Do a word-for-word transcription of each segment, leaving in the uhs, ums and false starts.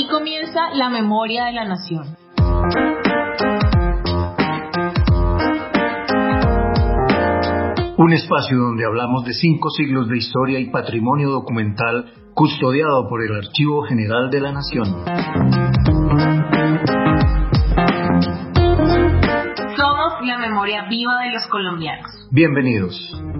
Aquí comienza la memoria de la nación. Un espacio donde hablamos de cinco siglos de historia y patrimonio documental custodiado por el Archivo General de la Nación. Somos la memoria viva de los colombianos. Bienvenidos.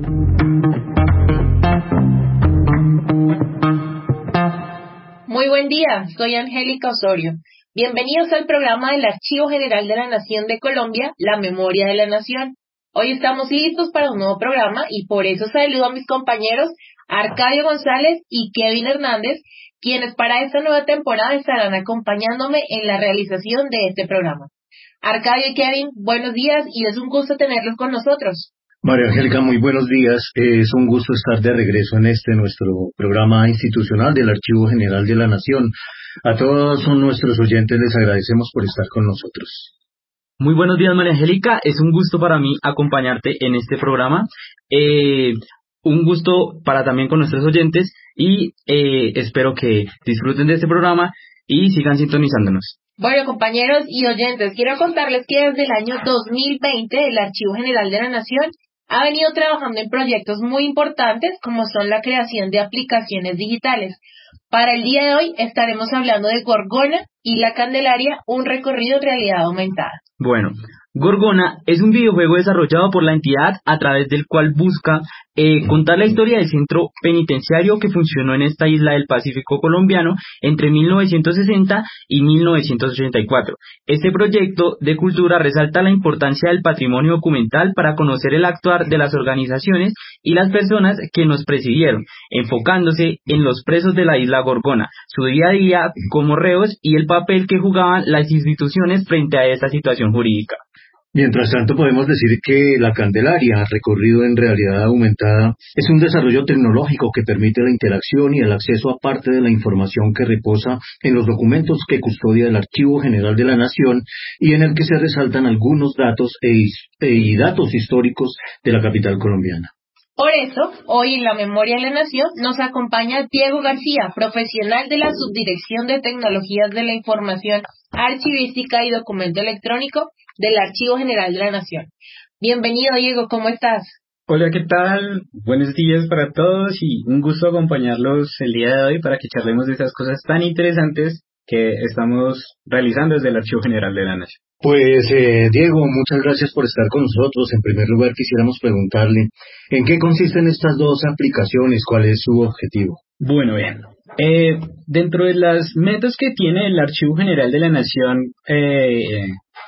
Muy buen día, soy Angélica Osorio. Bienvenidos al programa del Archivo General de la Nación de Colombia, La Memoria de la Nación. Hoy estamos listos para un nuevo programa y por eso saludo a mis compañeros Arcadio González y Kevin Hernández, quienes para esta nueva temporada estarán acompañándome en la realización de este programa. Arcadio y Kevin, buenos días y es un gusto tenerlos con nosotros. María Angélica, muy buenos días. Es un gusto estar de regreso en este nuestro programa institucional del Archivo General de la Nación. A todos nuestros oyentes les agradecemos por estar con nosotros. Muy buenos días, María Angélica. Es un gusto para mí acompañarte en este programa. Eh, un gusto para también con nuestros oyentes y eh, espero que disfruten de este programa y sigan sintonizándonos. Bueno, compañeros y oyentes, quiero contarles que desde el año dos mil veinte el Archivo General de la Nación ha venido trabajando en proyectos muy importantes como son la creación de aplicaciones digitales. Para el día de hoy estaremos hablando de Gorgona y La Candelaria, un recorrido en realidad aumentada. Bueno, Gorgona es un videojuego desarrollado por la entidad a través del cual busca eh, contar la historia del centro penitenciario que funcionó en esta isla del Pacífico colombiano entre mil novecientos sesenta y mil novecientos ochenta y cuatro. Este proyecto de cultura resalta la importancia del patrimonio documental para conocer el actuar de las organizaciones y las personas que nos presidieron, enfocándose en los presos de la isla Gorgona, su día a día como reos y el papel que jugaban las instituciones frente a esta situación jurídica. Mientras tanto, podemos decir que La Candelaria, recorrido en realidad aumentada, es un desarrollo tecnológico que permite la interacción y el acceso a parte de la información que reposa en los documentos que custodia el Archivo General de la Nación y en el que se resaltan algunos datos e, e, y datos históricos de la capital colombiana. Por eso, hoy en La Memoria de la Nación nos acompaña Diego García, profesional de la Subdirección de Tecnologías de la Información Archivística y Documento Electrónico del Archivo General de la Nación. Bienvenido, Diego, ¿cómo estás? Hola, ¿qué tal? Buenos días para todos y un gusto acompañarlos el día de hoy para que charlemos de estas cosas tan interesantes que estamos realizando desde el Archivo General de la Nación. Pues eh, Diego, muchas gracias por estar con nosotros. En primer lugar quisiéramos preguntarle, ¿en qué consisten estas dos aplicaciones? ¿Cuál es su objetivo? Bueno, bien, eh, dentro de las metas que tiene el Archivo General de la Nación, eh,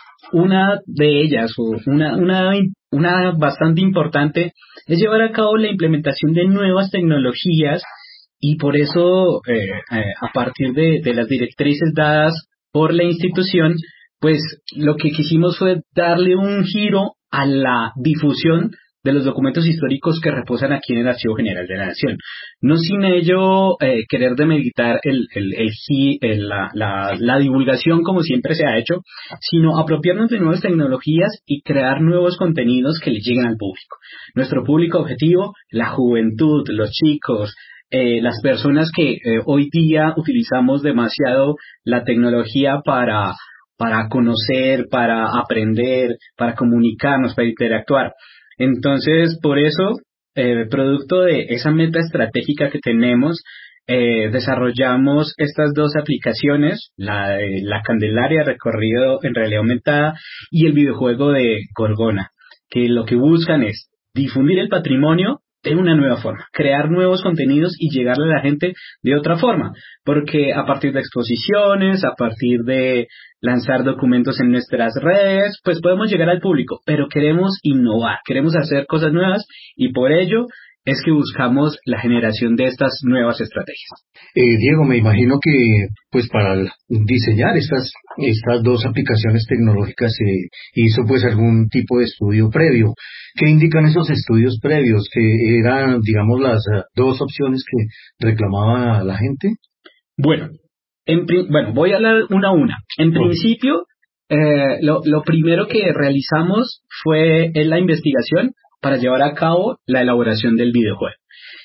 una de ellas, o una, una, una bastante importante, es llevar a cabo la implementación de nuevas tecnologías y por eso, eh, eh, a partir de, de las directrices dadas por la institución, pues lo que quisimos fue darle un giro a la difusión de los documentos históricos que reposan aquí en el Archivo General de la Nación. No sin ello eh, querer demeritar el, el, el, el, la, la, la divulgación como siempre se ha hecho, sino apropiarnos de nuevas tecnologías y crear nuevos contenidos que le lleguen al público. Nuestro público objetivo, la juventud, los chicos, eh, las personas que eh, hoy día utilizamos demasiado la tecnología para... para conocer, para aprender, para comunicarnos, para interactuar. Entonces, por eso, eh, producto de esa meta estratégica que tenemos, eh, desarrollamos estas dos aplicaciones, la de La Candelaria, recorrido en realidad aumentada, y el videojuego de Gorgona, que lo que buscan es difundir el patrimonio de una nueva forma, crear nuevos contenidos y llegarle a la gente de otra forma, porque a partir de exposiciones, a partir de lanzar documentos en nuestras redes, pues podemos llegar al público, pero queremos innovar, queremos hacer cosas nuevas y por ello es que buscamos la generación de estas nuevas estrategias. Eh, Diego, me imagino que pues para diseñar estas estas dos aplicaciones tecnológicas se eh, hizo pues algún tipo de estudio previo. ¿Qué indican esos estudios previos? ¿Que eran, digamos, las uh, dos opciones que reclamaba la gente? Bueno, en pri- bueno, voy a hablar una a una. En okay. principio, eh, lo, lo primero que realizamos fue en la investigación para llevar a cabo la elaboración del videojuego.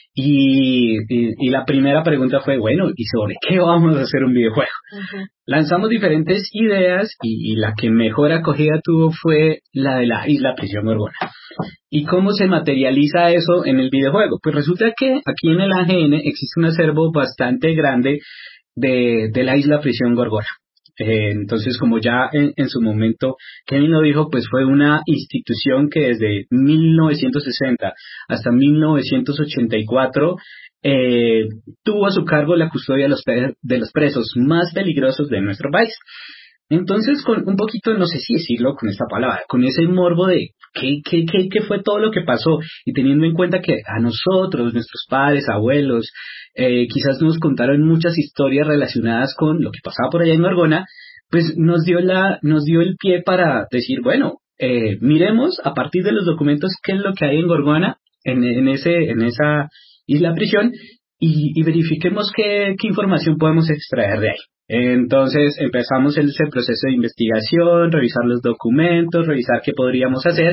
Y, y, y la primera pregunta fue, bueno, ¿y sobre qué vamos a hacer un videojuego? Ujú. Lanzamos diferentes ideas y, y la que mejor acogida tuvo fue la de la isla Prisión Gorgona. ¿Y cómo se materializa eso en el videojuego? Pues resulta que aquí en el A G N existe un acervo bastante grande de, de la isla Prisión Gorgona. Eh, entonces, como ya en, en su momento Kevin lo dijo, pues fue una institución que desde mil novecientos sesenta hasta mil novecientos ochenta y cuatro eh, tuvo a su cargo la custodia de los, pe- de los presos más peligrosos de nuestro país. Entonces, con un poquito, no sé si decirlo con esta palabra, con ese morbo de qué, qué, qué, qué fue todo lo que pasó, y teniendo en cuenta que a nosotros, nuestros padres, abuelos, eh, quizás nos contaron muchas historias relacionadas con lo que pasaba por allá en Gorgona, pues nos dio la, nos dio el pie para decir, bueno, eh, miremos a partir de los documentos qué es lo que hay en Gorgona, en, en ese, en esa isla prisión, y, y verifiquemos qué, qué información podemos extraer de ahí. Entonces empezamos ese proceso de investigación, revisar los documentos, revisar qué podríamos hacer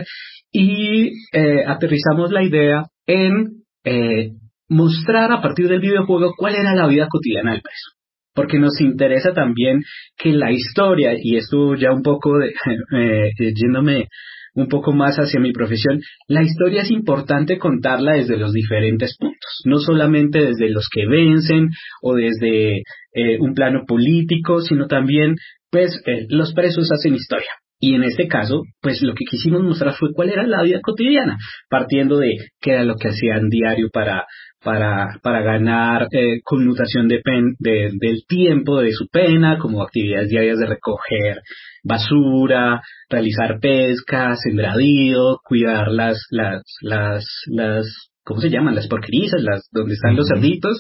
y eh, aterrizamos la idea en eh, mostrar a partir del videojuego cuál era la vida cotidiana del preso. Porque nos interesa también que la historia, y esto ya un poco de, eh, yéndome un poco más hacia mi profesión, la historia es importante contarla desde los diferentes puntos, no solamente desde los que vencen o desde eh, un plano político, sino también, pues, eh, los presos hacen historia. Y en este caso, pues lo que quisimos mostrar fue cuál era la vida cotidiana, partiendo de qué era lo que hacían diario para para para ganar eh, conmutación de pen, de, del tiempo de su pena, como actividades diarias de recoger basura, realizar pesca, sembradío, cuidar las las las las ¿cómo se llaman? Las porquerizas, las donde están los cerditos,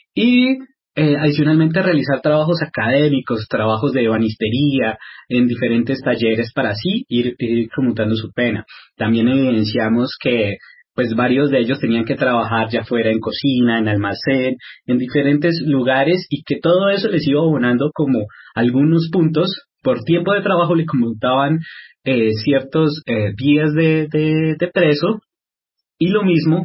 y eh, adicionalmente realizar trabajos académicos, trabajos de ebanistería en diferentes talleres para así ir, ir conmutando su pena. También evidenciamos que pues varios de ellos tenían que trabajar ya fuera en cocina, en almacén, en diferentes lugares, y que todo eso les iba abonando como algunos puntos. Por tiempo de trabajo le conmutaban eh, ciertos eh, días de, de, de preso, y lo mismo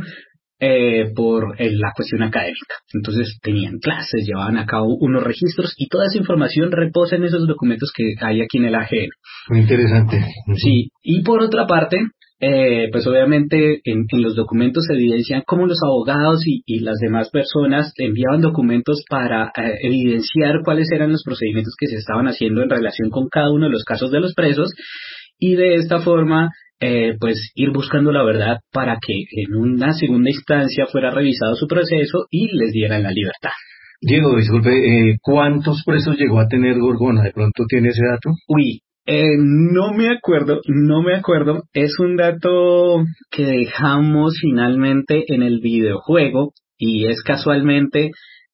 eh, por eh, la cuestión académica. Entonces tenían clases, llevaban a cabo unos registros, y toda esa información reposa en esos documentos que hay aquí en el A G N. Muy interesante. Sí, y por otra parte, eh, pues obviamente en, en los documentos se evidencian cómo los abogados y, y las demás personas enviaban documentos para eh, evidenciar cuáles eran los procedimientos que se estaban haciendo en relación con cada uno de los casos de los presos, y de esta forma eh, pues ir buscando la verdad para que en una segunda instancia fuera revisado su proceso y les dieran la libertad. Diego, disculpe, eh, ¿cuántos presos llegó a tener Gorgona? ¿De pronto tiene ese dato? Uy, eh, no me acuerdo, no me acuerdo. Es un dato que dejamos finalmente en el videojuego, y es casualmente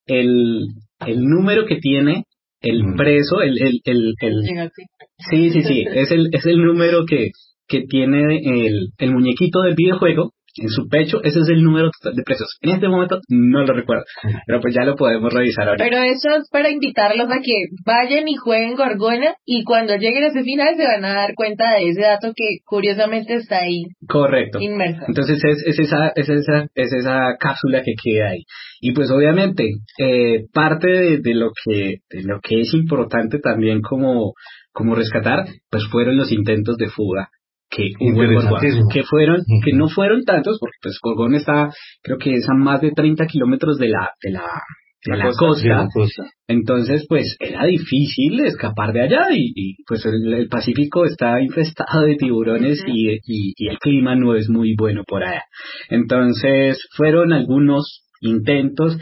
el, el número que tiene el Mm. preso, el, el, el, el Fíjate. sí, sí, sí, es el, es el número que, que tiene el, el muñequito del videojuego en su pecho. Ese es el número total de presos. En este momento no lo recuerdo, pero pues ya lo podemos revisar ahorita. Pero eso es para invitarlos a que vayan y jueguen Gorgona, y cuando lleguen a ese final se van a dar cuenta de ese dato que curiosamente está ahí Correcto. inmerso. Entonces es, es, esa, es, esa, es esa cápsula que queda ahí. Y pues obviamente eh, parte de, de, lo que, de lo que es importante también como, como rescatar, pues fueron los intentos de fuga que hubo en Gorgona, que fueron, que no fueron tantos, porque pues Gorgona está, creo que es a más de treinta kilómetros de la, de la, de la, la costa, de la costa. Entonces pues era difícil escapar de allá, y, y pues el, el Pacífico está infestado de tiburones, uh-huh. y, y, y el clima no es muy bueno por allá. Entonces fueron algunos intentos,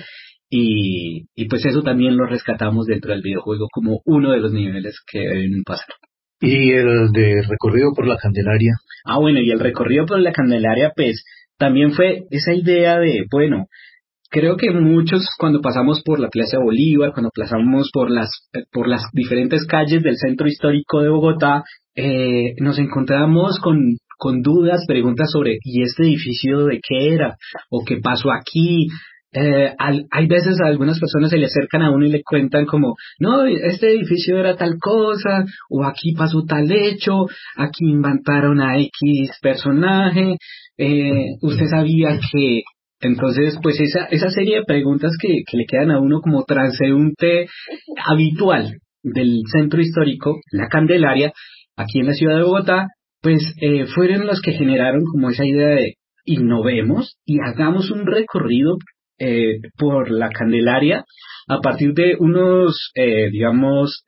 y, y pues eso también lo rescatamos dentro del videojuego como uno de los niveles que deben pasar. ¿Y el de recorrido por la Candelaria? Ah, bueno, y el recorrido por la Candelaria, pues, también fue esa idea de, bueno, creo que muchos cuando pasamos por la Plaza Bolívar, cuando pasamos por las, por las diferentes calles del centro histórico de Bogotá, eh, nos encontramos con, con dudas, preguntas sobre, ¿y este edificio de qué era? ¿O qué pasó aquí? Eh, al, hay veces a algunas personas se le acercan a uno y le cuentan como, no, este edificio era tal cosa, o aquí pasó tal hecho, aquí inventaron a X personaje, eh, usted sabía que Entonces, pues esa, esa serie de preguntas que, que le quedan a uno como transeúnte habitual del centro histórico, la Candelaria, aquí en la ciudad de Bogotá, pues eh, fueron los que generaron como esa idea de innovemos y hagamos un recorrido eh, por la Candelaria a partir de unos, eh, digamos,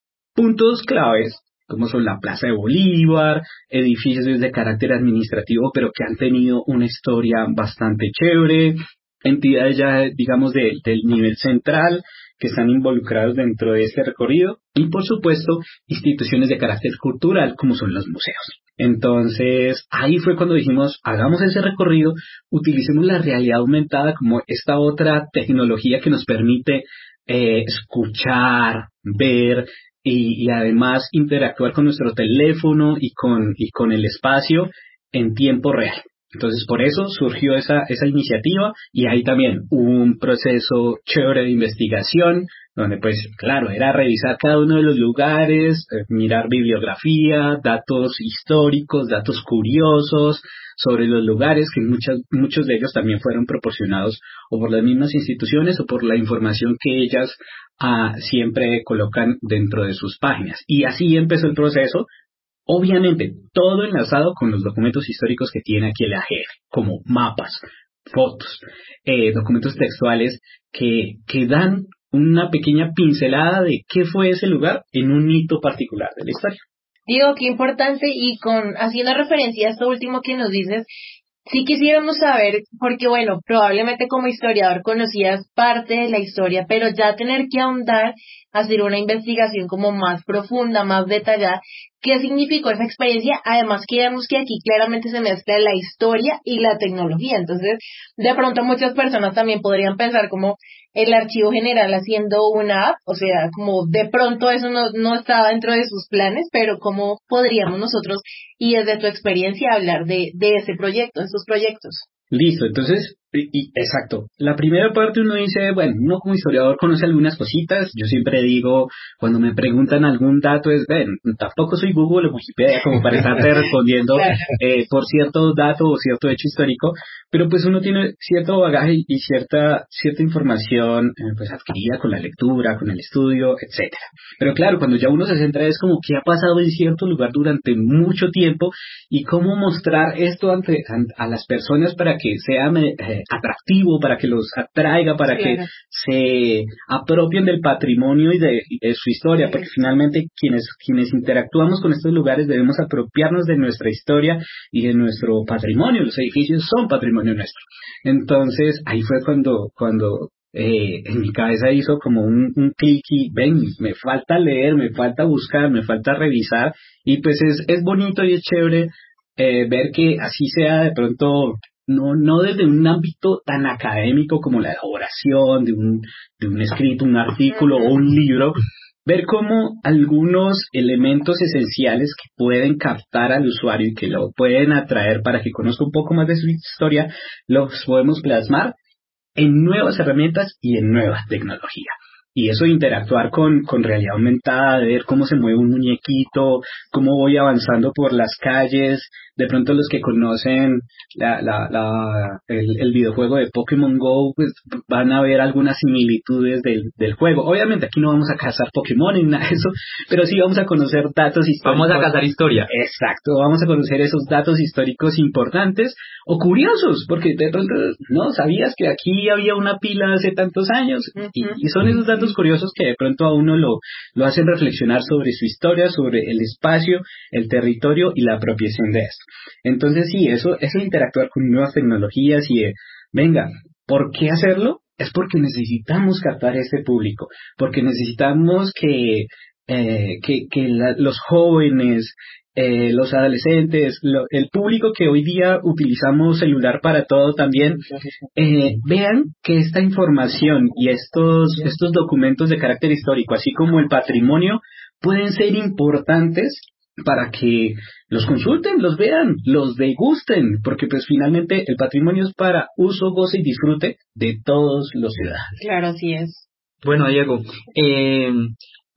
puntos claves, como son la Plaza de Bolívar, edificios de carácter administrativo, pero que han tenido una historia bastante chévere, entidades ya, digamos, de, del nivel central, que están involucrados dentro de este recorrido, y por supuesto, instituciones de carácter cultural, como son los museos. Entonces, ahí fue cuando dijimos, hagamos ese recorrido, utilicemos la realidad aumentada como esta otra tecnología que nos permite eh, escuchar, ver, Y, y además interactuar con nuestro teléfono y con, y con el espacio en tiempo real. Entonces por eso surgió esa, esa iniciativa y ahí también hubo un proceso chévere de investigación donde pues claro, era revisar cada uno de los lugares, eh, mirar bibliografía, datos históricos, datos curiosos sobre los lugares que muchas, muchos de ellos también fueron proporcionados o por las mismas instituciones o por la información que ellas ah, siempre colocan dentro de sus páginas. Y así empezó el proceso. Obviamente, todo enlazado con los documentos históricos que tiene aquí el A G R, como mapas, fotos, eh, documentos textuales que, que dan una pequeña pincelada de qué fue ese lugar en un hito particular de la historia. Digo, qué importante, y con haciendo referencia a esto último que nos dices, sí quisiéramos saber, porque bueno, probablemente como historiador conocías parte de la historia, pero ya tener que ahondar, hacer una investigación como más profunda, más detallada, ¿qué significó esa experiencia? Además que vemos que aquí claramente se mezcla la historia y la tecnología, entonces de pronto muchas personas también podrían pensar como el Archivo General haciendo una app, o sea, como de pronto eso no, no estaba dentro de sus planes, pero ¿cómo podríamos nosotros, y desde tu experiencia, hablar de, de ese proyecto, de estos proyectos? Listo, entonces, y, y, exacto. La primera parte uno dice, bueno, uno como historiador conoce algunas cositas. Yo siempre digo, cuando me preguntan algún dato, es, ven, tampoco soy Google o Wikipedia como para estarte respondiendo claro. eh, por cierto dato o cierto hecho histórico, pero pues uno tiene cierto bagaje y cierta cierta información eh, pues adquirida con la lectura, con el estudio, etcétera. Pero claro, cuando ya uno se centra es como qué ha pasado en cierto lugar durante mucho tiempo y cómo mostrar esto ante a, a las personas para que sea eh, atractivo, para que los atraiga, para claro. que se apropien del patrimonio y de, y de su historia, sí. Porque finalmente quienes quienes interactuamos con estos lugares debemos apropiarnos de nuestra historia y de nuestro patrimonio. Los edificios son patrimonio nuestro. Entonces ahí fue cuando cuando eh, en mi cabeza hizo como un, un clic y ven, me falta leer, me falta buscar, me falta revisar, y pues es, es bonito y es chévere eh, ver que así sea de pronto. No, no desde un ámbito tan académico como la elaboración de un, de un escrito, un artículo o un libro, ver cómo algunos elementos esenciales que pueden captar al usuario y que lo pueden atraer para que conozca un poco más de su historia, los podemos plasmar en nuevas herramientas y en nueva tecnología. Y eso de interactuar con, con realidad aumentada, de ver cómo se mueve un muñequito, cómo voy avanzando por las calles. De pronto los que conocen la, la, la, el, el videojuego de Pokémon Go, pues van a ver algunas similitudes del, del juego. Obviamente aquí no vamos a cazar Pokémon ni nada de eso, pero sí vamos a conocer datos históricos. Vamos a cazar historia. Exacto, vamos a conocer esos datos históricos importantes o curiosos, porque de pronto, ¿no? ¿Sabías que aquí había una pila hace tantos años? Y, y son esos datos curiosos que de pronto a uno lo, lo hacen reflexionar sobre su historia, sobre el espacio, el territorio y la apropiación de esto. Entonces sí, eso, eso de interactuar con nuevas tecnologías y de, venga, ¿por qué hacerlo? Es porque necesitamos captar a este público, porque necesitamos que, eh, que, que la, los jóvenes, eh, los adolescentes, lo, el público que hoy día utilizamos celular para todo también, eh, vean que esta información y estos, estos documentos de carácter histórico, así como el patrimonio, pueden ser importantes para que los consulten, los vean, los degusten, porque pues finalmente el patrimonio es para uso, goce y disfrute de todos los ciudadanos. Claro, así es. Bueno, Diego, eh,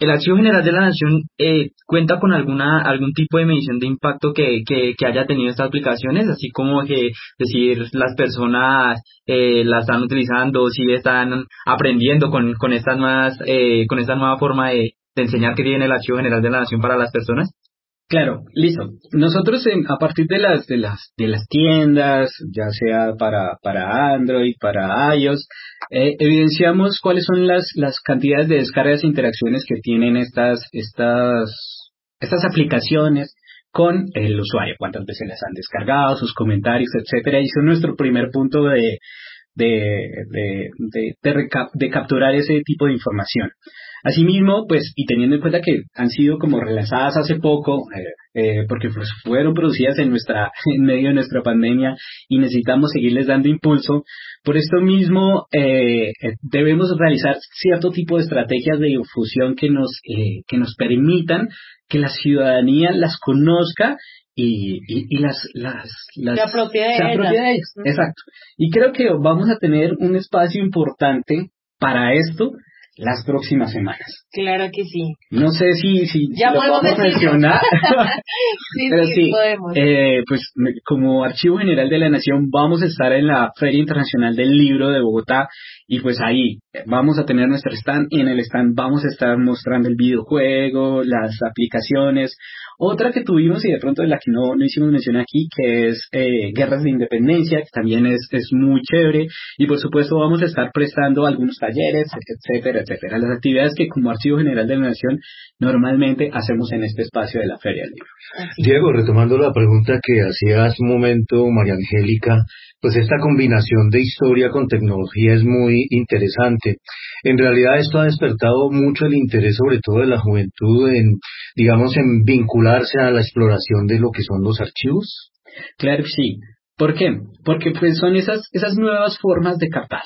¿El Archivo General de la Nación eh, cuenta con alguna algún tipo de medición de impacto que, que, que haya tenido estas aplicaciones? Así como que decir las personas eh, la están utilizando, si están aprendiendo con, con estas nuevas, eh, con esta nueva forma de, de enseñar que tiene el Archivo General de la Nación para las personas. Claro, listo. Nosotros en- a partir de las de las de las tiendas, ya sea para para Android, para iOS, eh, evidenciamos cuáles son las las cantidades de descargas e interacciones que tienen estas estas estas aplicaciones con el usuario, cuántas veces las han descargado, sus comentarios, etcétera. Y ese es nuestro primer punto de de de de, de reca- de capturar ese tipo de información. Asimismo, pues, y teniendo en cuenta que han sido como relanzadas hace poco, eh, eh, porque pues, fueron producidas en nuestra, en medio de nuestra pandemia y necesitamos seguirles dando impulso, por esto mismo eh, eh, debemos realizar cierto tipo de estrategias de difusión que nos, eh, que nos permitan que la ciudadanía las conozca y, y, y las, las, las Se apropie de se apropie ellas. de ellas. Ujú. Exacto. Y creo que vamos a tener un espacio importante para esto las próximas semanas. Claro que sí. No sé si, si, si Ya lo podemos podemos decirlo. mencionar, Sí, pero sí, sí, podemos. eh, pues me- como Archivo General de la Nación vamos a estar en la Feria Internacional del Libro de Bogotá y pues ahí eh, vamos a tener nuestro stand y en el stand vamos a estar mostrando el videojuego, las aplicaciones. Otra que tuvimos y de pronto de la que no, no hicimos mención aquí, que es eh, Guerras de Independencia, que también es, es muy chévere. Y por supuesto vamos a estar prestando algunos talleres, etcétera, etcétera. Las actividades que como Archivo General de la Nación normalmente hacemos en este espacio de la Feria del Libro. Así. Diego, retomando la pregunta que hacía hace un momento María Angélica, pues esta combinación de historia con tecnología es muy interesante. En realidad esto ha despertado mucho el interés, sobre todo de la juventud, en, digamos, en vincularse a la exploración de lo que son los archivos. Claro que sí. ¿Por qué? Porque pues son esas, esas nuevas formas de captar.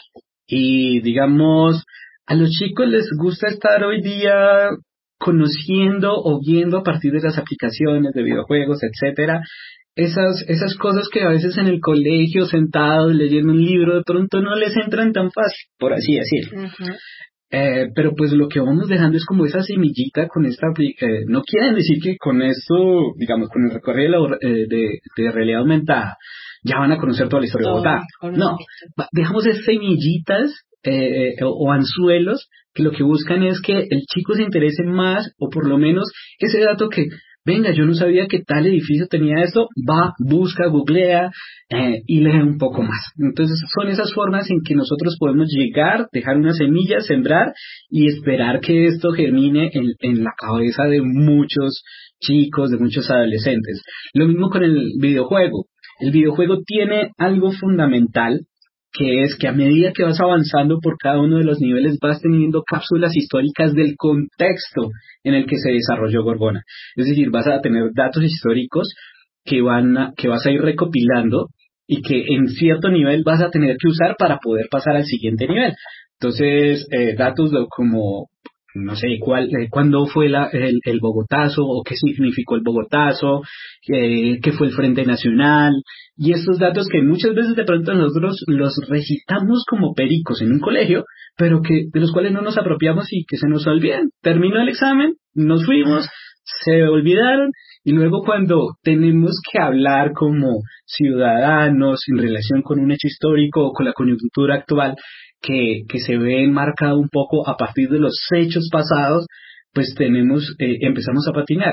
Y digamos, a los chicos les gusta estar hoy día conociendo o viendo a partir de las aplicaciones de videojuegos, etcétera, esas, esas cosas que a veces en el colegio, sentados, leyendo un libro, de pronto no les entran tan fácil, por así decirlo. Ujú. Eh, pero pues lo que vamos dejando es como esa semillita con esta, apli- eh, no quieren decir que con esto, digamos, con el recorrido de, la- eh, de, de realidad aumentada, ya van a conocer toda la historia de Todo Bogotá. el No, conocimiento. va- dejamos esas semillitas eh, o, o anzuelos que lo que buscan es que el chico se interese más, o por lo menos ese dato que, venga, yo no sabía que tal edificio tenía esto, va, busca, googlea eh, y lee un poco más. Entonces son esas formas en que nosotros podemos llegar, dejar una semilla, sembrar y esperar que esto germine en, en la cabeza de muchos chicos, de muchos adolescentes. Lo mismo con el videojuego. El videojuego tiene algo fundamental, que es que a medida que vas avanzando por cada uno de los niveles vas teniendo cápsulas históricas del contexto en el que se desarrolló Gorgona. Es decir, vas a tener datos históricos que van a- que vas a ir recopilando y que en cierto nivel vas a tener que usar para poder pasar al siguiente nivel. Entonces, eh, datos de como, no sé, cuál, eh, cuándo fue la- el, el Bogotazo o qué significó el Bogotazo, eh, qué fue el Frente Nacional, y estos datos que muchas veces de pronto nosotros los recitamos como pericos en un colegio, pero que de los cuales no nos apropiamos y que se nos olvidan. Terminó el examen, nos fuimos, se olvidaron, y luego cuando tenemos que hablar como ciudadanos en relación con un hecho histórico o con la coyuntura actual que, que se ve enmarcado un poco a partir de los hechos pasados, pues tenemos, eh, empezamos a patinar.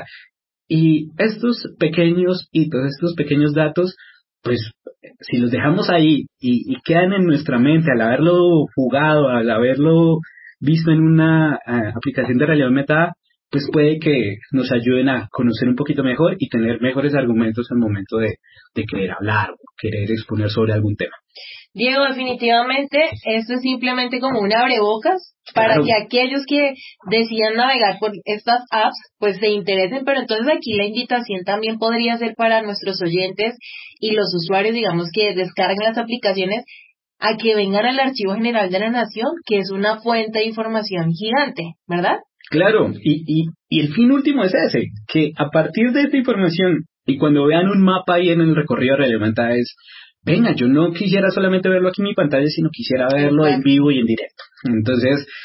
Y estos pequeños hitos, estos pequeños datos, pues si los dejamos ahí y, y quedan en nuestra mente al haberlo jugado, al haberlo visto en una eh, aplicación de realidad aumentada, pues puede que nos ayuden a conocer un poquito mejor y tener mejores argumentos al momento de, de querer hablar o querer exponer sobre algún tema. Diego, definitivamente esto es simplemente como un abrebocas para Claro. que aquellos que decidan navegar por estas apps pues se interesen, pero entonces aquí la invitación también podría ser para nuestros oyentes y los usuarios, digamos, que descarguen las aplicaciones, a que vengan al Archivo General de la Nación, que es una fuente de información gigante, ¿verdad? Claro, y, y, y el fin último es ese, que a partir de esta información y cuando vean un mapa ahí en el recorrido relevante es, venga, yo no quisiera solamente verlo aquí en mi pantalla, sino quisiera verlo en Exacto. vivo y en directo. Entonces,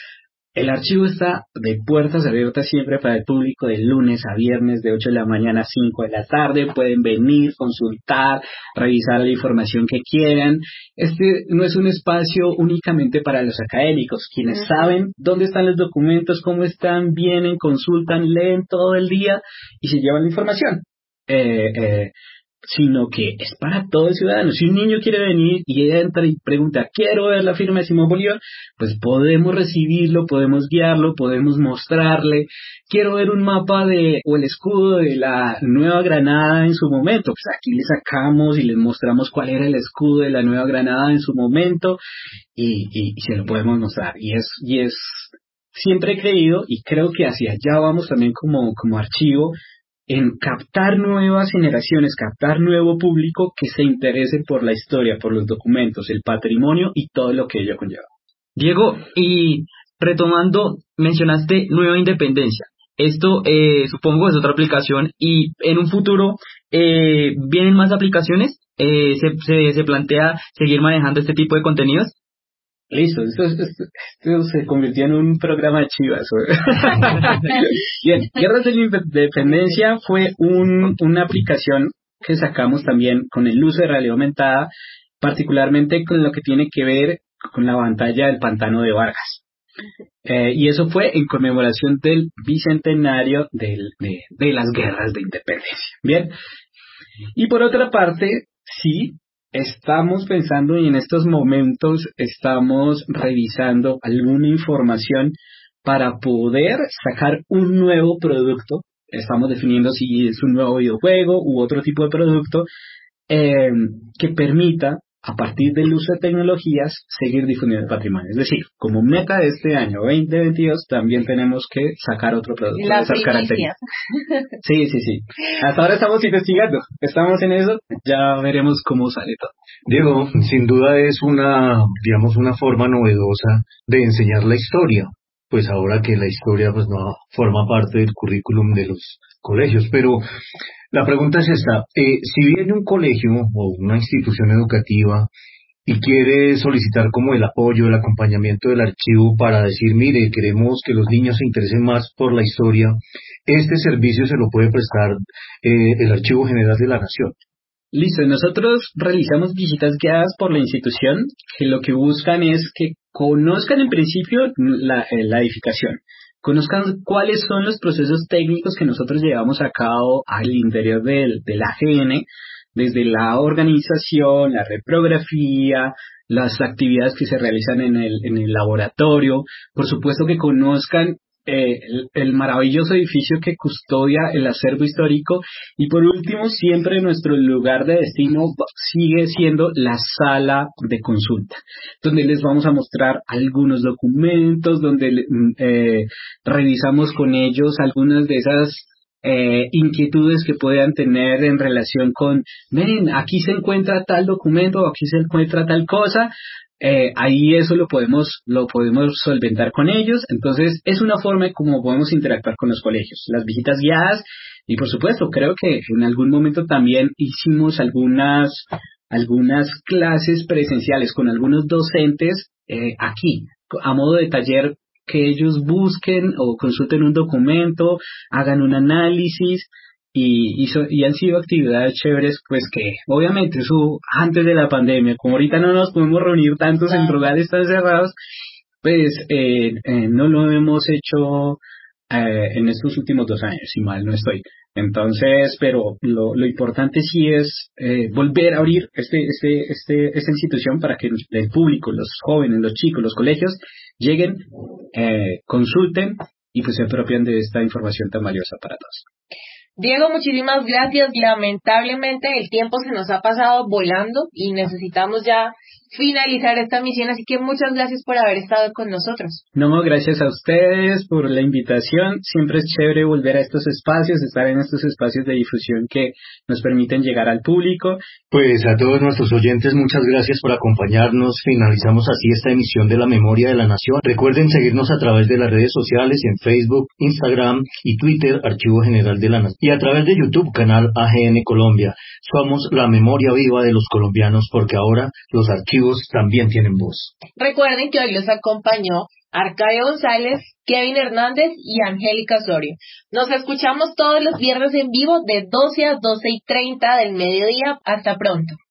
El archivo está de puertas abiertas siempre para el público de lunes a viernes de ocho de la mañana a cinco de la tarde. Pueden venir, consultar, revisar la información que quieran. Este no es un espacio únicamente para los académicos, quienes uh-huh. saben dónde están los documentos, cómo están, vienen, consultan, leen todo el día y se llevan la información. Eh, eh, sino que es para todo el ciudadano. Si un niño quiere venir y entra y pregunta, quiero ver la firma de Simón Bolívar, pues podemos recibirlo, podemos guiarlo, podemos mostrarle. Quiero ver un mapa de o el escudo de la Nueva Granada en su momento, pues aquí le sacamos y les mostramos cuál era el escudo de la Nueva Granada en su momento y, y, y se lo podemos mostrar. Y es, y es siempre he creído, y creo que hacia allá vamos también como, como archivo, en captar nuevas generaciones, captar nuevo público que se interese por la historia, por los documentos, el patrimonio y todo lo que ello conlleva. Diego, y retomando, mencionaste Nueva Independencia. Esto eh, supongo es otra aplicación y en un futuro eh, ¿vienen más aplicaciones? Eh, ¿se, se, ¿Se plantea seguir manejando este tipo de contenidos? Listo, esto, esto, esto se convirtió en un programa de chivas. Bien, Guerras de la Independencia fue un, una aplicación que sacamos también con el uso de realidad aumentada, particularmente con lo que tiene que ver con la batalla del Pantano de Vargas. Eh, y eso fue en conmemoración del bicentenario del, de, de las Guerras de Independencia. Bien, y por otra parte, sí, estamos pensando y en estos momentos estamos revisando alguna información para poder sacar un nuevo producto. Estamos definiendo si es un nuevo videojuego u otro tipo de producto eh, que permita, a partir del uso de tecnologías, seguir difundiendo el patrimonio. Es decir, como meta de este año veinte veintidós, también tenemos que sacar otro producto La de esas primicia. características. Sí, sí, sí. Hasta ahora estamos investigando, estamos en eso, ya veremos cómo sale todo. Diego, sin duda es una, digamos, una forma novedosa de enseñar la historia, pues ahora que la historia pues no forma parte del currículum de los colegios, pero la pregunta es esta, eh, si viene un colegio o una institución educativa y quiere solicitar como el apoyo, el acompañamiento del archivo para decir, mire, queremos que los niños se interesen más por la historia, este servicio se lo puede prestar eh, el Archivo General de la Nación. Listo, nosotros realizamos visitas guiadas por la institución que lo que buscan es que conozcan en principio la, la edificación, conozcan cuáles son los procesos técnicos que nosotros llevamos a cabo al interior del, del A G N, desde la organización, la reprografía, las actividades que se realizan en el, en el laboratorio, por supuesto que conozcan Eh, el, el maravilloso edificio que custodia el acervo histórico y por último siempre nuestro lugar de destino sigue siendo la sala de consulta, donde les vamos a mostrar algunos documentos, donde eh, revisamos con ellos algunas de esas Eh, inquietudes que puedan tener en relación con, miren, aquí se encuentra tal documento, aquí se encuentra tal cosa, eh, ahí eso lo podemos lo podemos solventar con ellos. Entonces es una forma de cómo podemos interactuar con los colegios, las visitas guiadas y por supuesto creo que en algún momento también hicimos algunas algunas clases presenciales con algunos docentes eh, aquí a modo de taller, que ellos busquen o consulten un documento, hagan un análisis y, y, so, y han sido actividades chéveres, pues que obviamente eso antes de la pandemia, como ahorita no nos podemos reunir tantos en lugares tan cerrados, pues eh, eh, no lo hemos hecho eh, en estos últimos dos años, si mal no estoy. Entonces, pero lo, lo importante sí es eh, volver a abrir este, este, este, esta institución para que el público, los jóvenes, los chicos, los colegios lleguen, eh, consulten y pues se apropien de esta información tan valiosa para todos. Diego, muchísimas gracias. Lamentablemente el tiempo se nos ha pasado volando y necesitamos ya finalizar esta misión, así que muchas gracias por haber estado con nosotros. No, gracias a ustedes por la invitación. Siempre es chévere volver a estos espacios, estar en estos espacios de difusión que nos permiten llegar al público. Pues a todos nuestros oyentes, muchas gracias por acompañarnos. Finalizamos así esta emisión de La Memoria de la Nación. Recuerden seguirnos a través de las redes sociales en Facebook, Instagram y Twitter, Archivo General de la Nación. Y a través de YouTube, canal A G N Colombia. Somos la memoria viva de los colombianos porque ahora los archivos también tienen voz. Recuerden que hoy los acompañó Arcadio González, Kevin Hernández y Angélica Osorio. Nos escuchamos todos los viernes en vivo de doce a doce y treinta del mediodía. Hasta pronto.